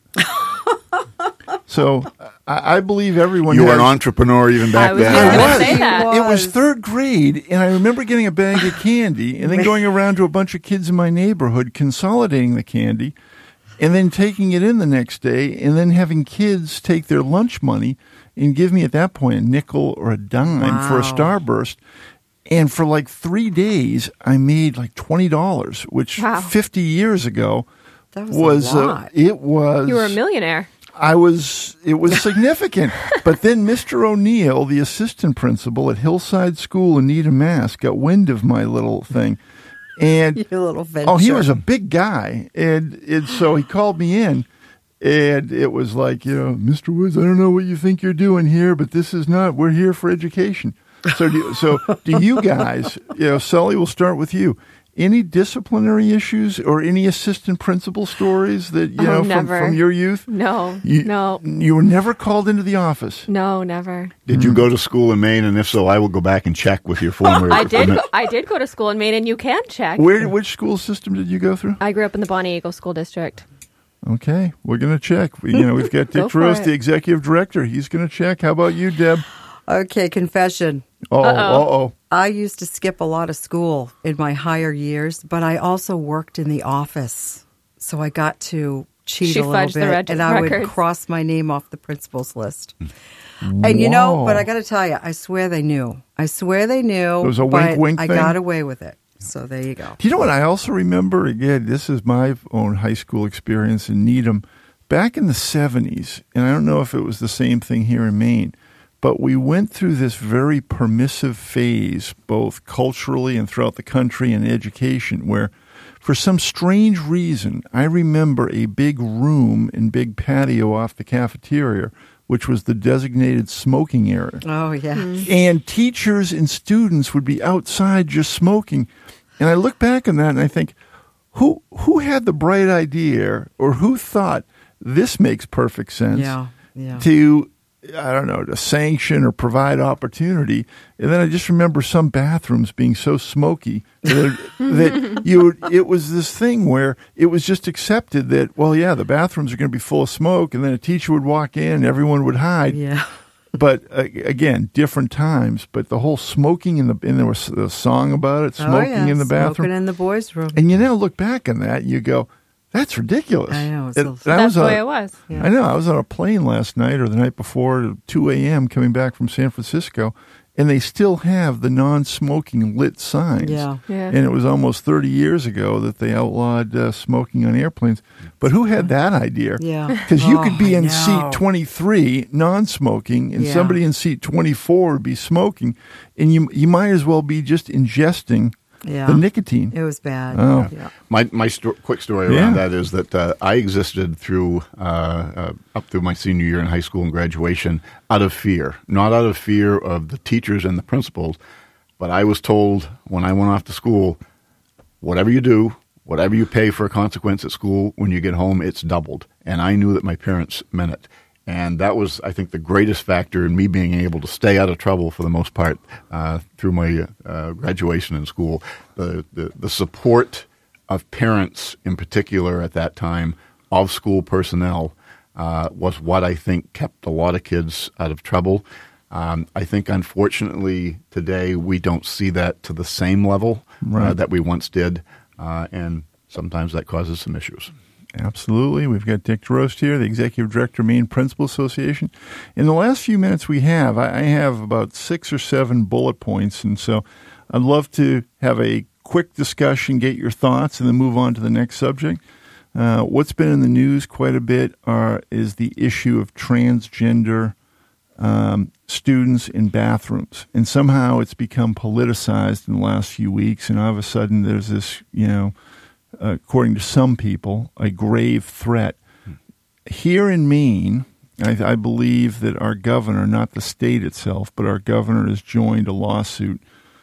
So I believe everyone. You were an entrepreneur even back then. I was. Say that. It was third grade, and I remember getting a bag of candy and then going around to a bunch of kids in my neighborhood, consolidating the candy, and then taking it in the next day, and then having kids take their lunch money and give me at that point a nickel or a dime for a Starburst. And for like 3 days, I made like $20, which 50 years ago was a lot. It was. You were a millionaire. It was significant. But then Mr. O'Neill, the assistant principal at Hillside School in Needham, Mass., got wind of my little thing. And your little venture. Oh, he was a big guy. And so he called me in. And it was like, Mr. Woods, I don't know what you think you're doing here, but this is not. We're here for education. So do you guys, Sully, we'll start with you. Any disciplinary issues or any assistant principal stories that, from your youth? No, no. You were never called into the office? No, never. Did you go to school in Maine? And if so, I will go back and check with your former. I did go to school in Maine, and you can check. Which school system did you go through? I grew up in the Bonnie Eagle School District. Okay, we're going to check. We've got Dick DeRost, the executive director. He's going to check. How about you, Deb? Okay, confession. Uh-oh. I used to skip a lot of school in my higher years, but I also worked in the office. So I got to cheat a little bit, and I would cross my name off the principal's list. And but I got to tell you, I swear they knew. It was a wink thing. I got away with it. So there you go. Do you know what I also remember? Again, this is my own high school experience in Needham. back in the 70s, and I don't know if it was the same thing here in Maine, but we went through this very permissive phase, both culturally and throughout the country in education, where for some strange reason, I remember a big room and big patio off the cafeteria, which was the designated smoking area. Oh, yeah. Mm-hmm. And teachers and students would be outside just smoking. And I look back on that and I think, who had the bright idea, or who thought this makes perfect sense to, I don't know, to sanction or provide opportunity? And then I just remember some bathrooms being so smoky that it was this thing where it was just accepted that, well, yeah, the bathrooms are going to be full of smoke, and then a teacher would walk in and everyone would hide. Yeah. But again, different times. But the whole smoking and there was a song about it, smoking in the bathroom, smoking in the boys' room. And you now look back on that, and you go, "That's ridiculous." I know. That's the way it was. Yeah. I know. I was on a plane last night or the night before, at 2 a.m. coming back from San Francisco, and they still have the non-smoking lit signs. Yeah. And it was almost 30 years ago that they outlawed smoking on airplanes. But who had that idea? Yeah. Because you could be in seat 23, non-smoking, and somebody in seat 24 would be smoking, and you might as well be just ingesting the nicotine. It was bad. Oh. Yeah. My quick story around that is that I existed through up through my senior year in high school and graduation out of fear, not out of fear of the teachers and the principals, but I was told when I went off to school, whatever you do, whatever you pay for a consequence at school, when you get home, it's doubled. And I knew that my parents meant it. And that was, I think, the greatest factor in me being able to stay out of trouble for the most part through my graduation in school. The support of parents in particular at that time, of school personnel, was what I think kept a lot of kids out of trouble. I think, unfortunately, today we don't see that to the same level that we once did, and sometimes that causes some issues. Absolutely. We've got Dick DeRoast here, the Executive Director, Maine Principal Association. In the last few minutes we have, I have about 6 or 7 bullet points, and so I'd love to have a quick discussion, get your thoughts, and then move on to the next subject. What's been in the news quite a bit is the issue of transgender students in bathrooms. And somehow it's become politicized in the last few weeks, and all of a sudden there's this, according to some people, a grave threat. Here in Maine, I believe that our governor, not the state itself, but our governor has joined a lawsuit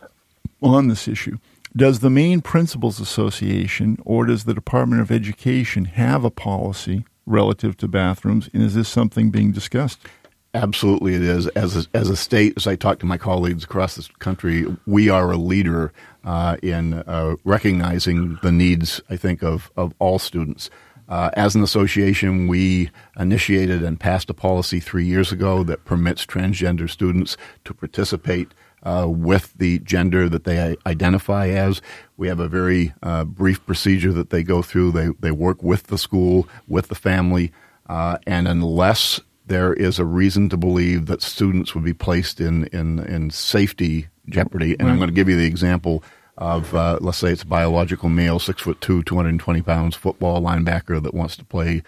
on this issue. Does the Maine Principals Association or does the Department of Education have a policy relative to bathrooms, and is this something being discussed? Absolutely it is. As a state, as I talk to my colleagues across this country, we are a leader in recognizing the needs, I think, of all students. As an association, we initiated and passed a policy 3 years ago that permits transgender students to participate with the gender that they identify as. We have a very brief procedure that they go through. They work with the school, with the family, and unless there is a reason to believe that students would be placed in safety jeopardy. And I'm going to give you the example of, let's say it's a biological male, 6'2", 220 pounds, football linebacker that wants to play,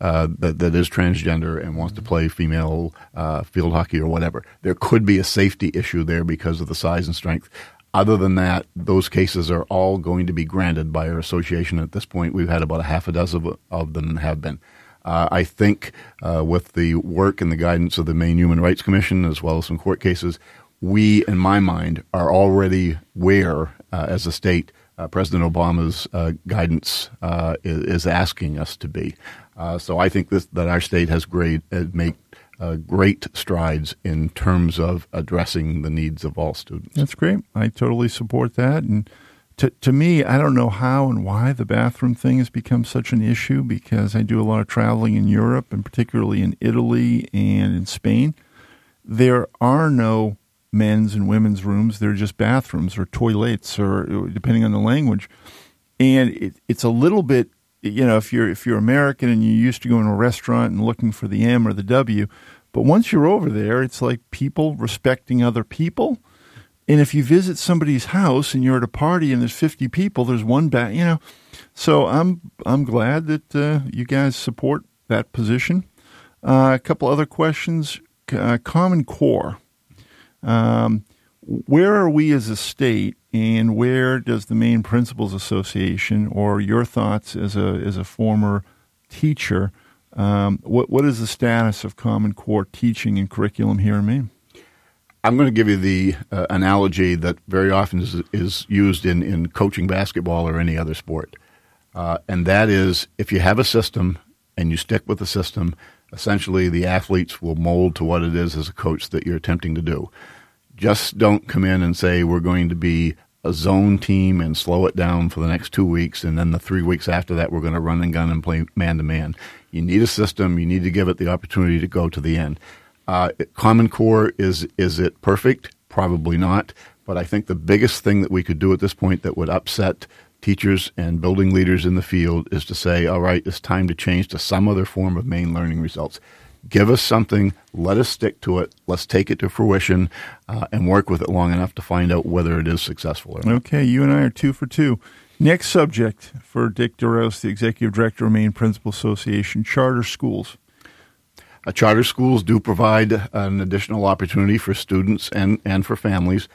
that is transgender and wants to play female field hockey or whatever. There could be a safety issue there because of the size and strength. Other than that, those cases are all going to be granted by our association. At this point, we've had about a half a dozen of them have been. I think with the work and the guidance of the Maine Human Rights Commission, as well as some court cases, we, in my mind, are already where, as a state, President Obama's guidance is asking us to be. So I think that our state has made great strides in terms of addressing the needs of all students. That's great. I totally support that. And to me, I don't know how and why the bathroom thing has become such an issue, because I do a lot of traveling in Europe, and particularly in Italy and in Spain. There are no men's and women's rooms. They're just bathrooms or toilets, or depending on the language. And it's a little bit, if you're American and you're used to going to a restaurant and looking for the M or the W, but once you're over there, it's like people respecting other people. And if you visit somebody's house and you're at a party and there's 50 people, there's one So I'm glad that you guys support that position. A couple other questions. Common Core. Where are we as a state, and where does the Maine Principals Association, or your thoughts as a former teacher, what is the status of Common Core teaching and curriculum here in Maine? I'm going to give you the analogy that very often is used in coaching basketball or any other sport. And that is, if you have a system and you stick with the system, essentially the athletes will mold to what it is as a coach that you're attempting to do. Just don't come in and say we're going to be a zone team and slow it down for the next 2 weeks, and then the 3 weeks after that we're going to run and gun and play man-to-man. You need a system. You need to give it the opportunity to go to the end. Common Core, is it perfect? Probably not. But I think the biggest thing that we could do at this point that would upset teachers and building leaders in the field is to say, all right, it's time to change to some other form of Maine learning results. Give us something, let us stick to it, let's take it to fruition, and work with it long enough to find out whether it is successful or not. Okay, you and I are 2 for 2. Next subject for Dick DeRose, the Executive Director of Maine Principal Association, charter schools. Charter schools do provide an additional opportunity for students and for families.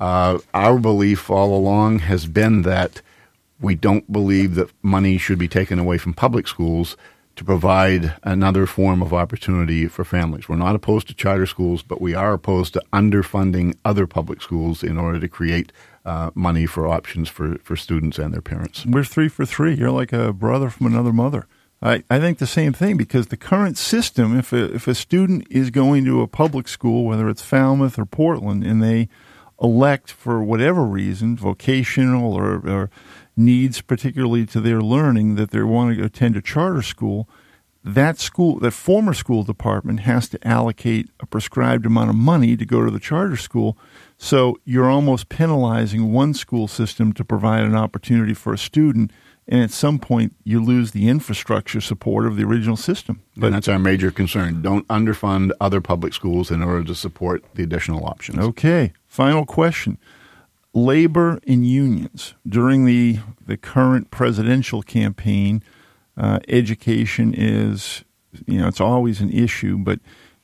Our belief all along has been that we don't believe that money should be taken away from public schools to provide another form of opportunity for families. We're not opposed to charter schools, but we are opposed to underfunding other public schools in order to create money for options for students and their parents. We're 3 for 3. You're like a brother from another mother. I think the same thing, because the current system, if a student is going to a public school, whether it's Falmouth or Portland, and they elect for whatever reason, vocational or needs particularly to their learning, that they want to attend a charter school, that former school department has to allocate a prescribed amount of money to go to the charter school. So you're almost penalizing one school system to provide an opportunity for a student, and at some point you lose the infrastructure support of the original system. But that's our major concern. Don't underfund other public schools in order to support the additional options. Okay, final question. Labor and unions. During the current presidential campaign, education is, it's always an issue, but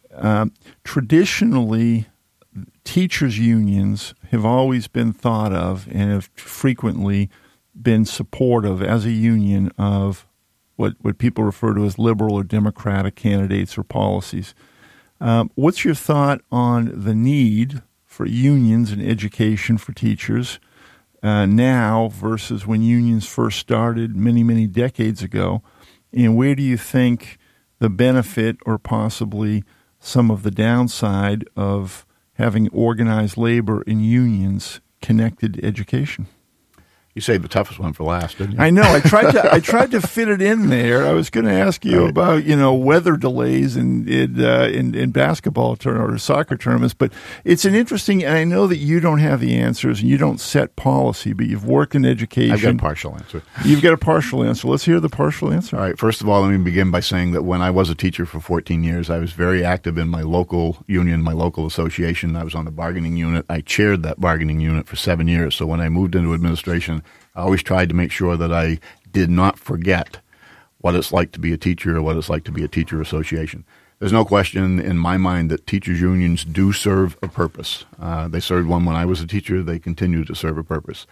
traditionally teachers' unions have always been thought of and have frequently been supportive as a union of what people refer to as liberal or democratic candidates or policies. What's your thought on the need for unions in education for teachers now versus when unions first started many, many decades ago? And where do you think the benefit or possibly some of the downside of having organized labor in unions connected to education? You saved the toughest one for last, didn't you? I know. I tried to fit it in there. I was going to ask you about weather delays in basketball or soccer tournaments, but it's an interesting. And I know that you don't have the answers and you don't set policy, but you've worked in education. I've got a partial answer. You've got a partial answer. Let's hear the partial answer. All right. First of all, let me begin by saying that when I was a teacher for 14 years, I was very active in my local union, my local association. I was on the bargaining unit. I chaired that bargaining unit for 7 years. So when I moved into administration, I always tried to make sure that I did not forget what it's like to be a teacher or what it's like to be a teacher association. There's no question in my mind that teachers' unions do serve a purpose. They served one when I was a teacher. They continue to serve a purpose.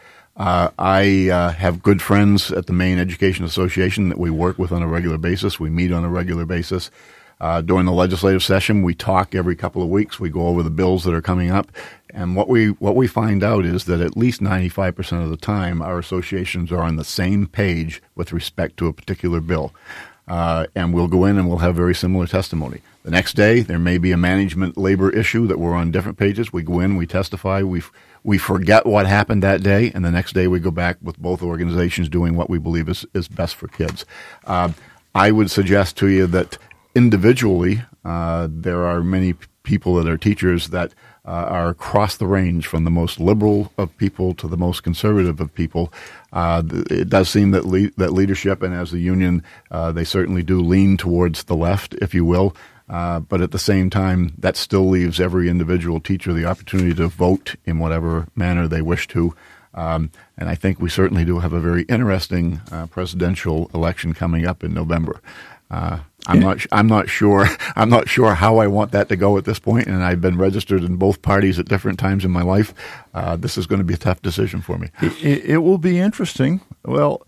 I have good friends at the Maine Education Association that we work with on a regular basis. We meet on a regular basis. During the legislative session, we talk every couple of weeks. We go over the bills that are coming up. And what we find out is that at least 95% of the time, our associations are on the same page with respect to a particular bill. And we'll go in and we'll have very similar testimony. The next day, there may be a management labor issue that we're on different pages. We go in, we testify, we forget what happened that day, and the next day we go back with both organizations doing what we believe is best for kids. I would suggest to you that individually, there are many people that are teachers that are across the range from the most liberal of people to the most conservative of people. It does seem that leadership and as a union, they certainly do lean towards the left, if you will. But at the same time, that still leaves every individual teacher the opportunity to vote in whatever manner they wish to. And I think we certainly do have a very interesting presidential election coming up in November. I'm not sure how I want that to go at this point, and I've been registered in both parties at different times in my life. This is going to be a tough decision for me. It will be interesting. Well,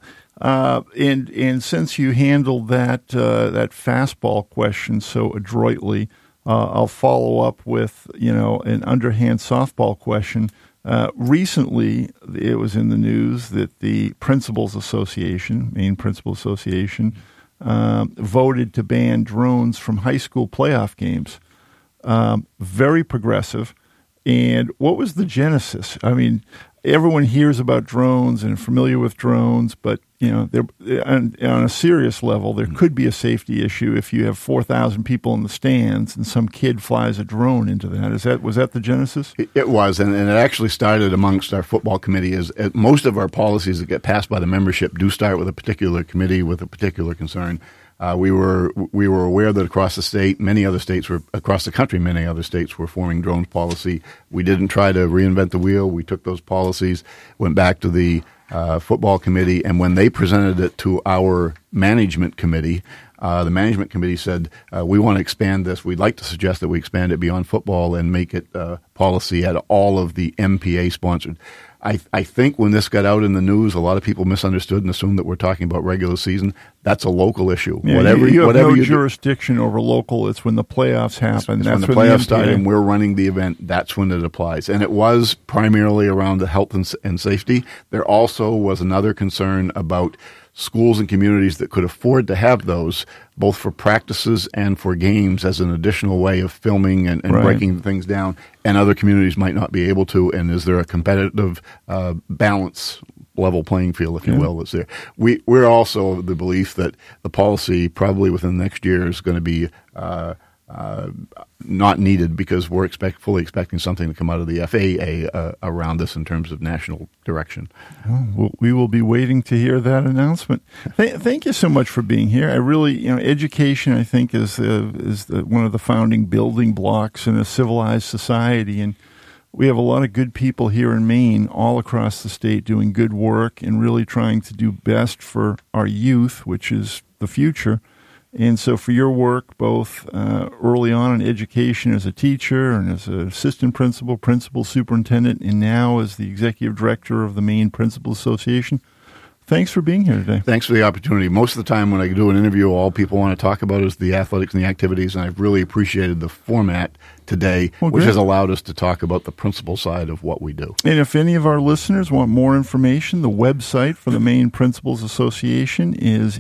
and since you handled that fastball question so adroitly, I'll follow up with an underhand softball question. Recently, it was in the news that the Principals Association, Maine Principal Association, voted to ban drones from high school playoff games. Very progressive. And what was the genesis? I mean, everyone hears about drones and familiar with drones, but they're on a serious level, there could be a safety issue if you have 4,000 people in the stands and some kid flies a drone into that. Was that the genesis? It was, and it actually started amongst our football committee. As most of our policies that get passed by the membership do start with a particular committee with a particular concern. We were aware that across the state, many other states were forming drones policy. We didn't try to reinvent the wheel. We took those policies, went back to the football committee, and when they presented it to our management committee, the management committee said, we want to expand this. We'd like to suggest that we expand it beyond football and make it policy at all of the MPA-sponsored. I think when this got out in the news, a lot of people misunderstood and assumed that we're talking about regular season. That's a local issue. Yeah, you have no jurisdiction over local. It's when the playoffs happen. That's when the playoffs start and we're running the event. That's when it applies. And it was primarily around the health and safety. There also was another concern about schools and communities that could afford to have those, both for practices and for games, as an additional way of filming and breaking things down, and other communities might not be able to. And is there a competitive balance, level playing field, if you will, that's there? We're also of the belief that the policy probably within the next year is going to be not needed, because we're fully expecting something to come out of the FAA around this in terms of national direction. Well, we will be waiting to hear that announcement. Thank you so much for being here. I really, education, I think, is one of the founding building blocks in a civilized society, and we have a lot of good people here in Maine, all across the state, doing good work and really trying to do best for our youth, which is the future. And so for your work, both early on in education as a teacher and as an assistant principal, principal superintendent, and now as the executive director of the Maine Principal Association, thanks for being here today. Thanks for the opportunity. Most of the time when I do an interview, all people want to talk about is the athletics and the activities, and I've really appreciated the format today, which has allowed us to talk about the principal side of what we do. And if any of our listeners want more information, the website for the Maine Principals Association is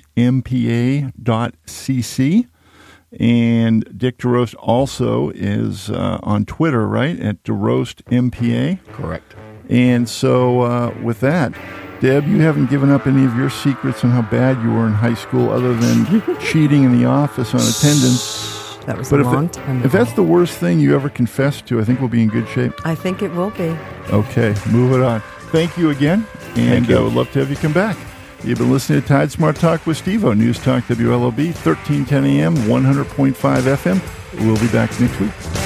mpa.cc. And Dick DeRoast also is on Twitter, right, at DeRoastMPA. Correct. And so with that, Deb, you haven't given up any of your secrets on how bad you were in high school other than cheating in the office on attendance. That was a long time ago. If that's the worst thing you ever confessed to, I think we'll be in good shape. I think it will be. Okay, move it on. Thank you again, and I would love to have you come back. You've been listening to Tide Smart Talk with Steve-O, News Talk WLOB, 1310 AM, 100.5 FM. We'll be back next week.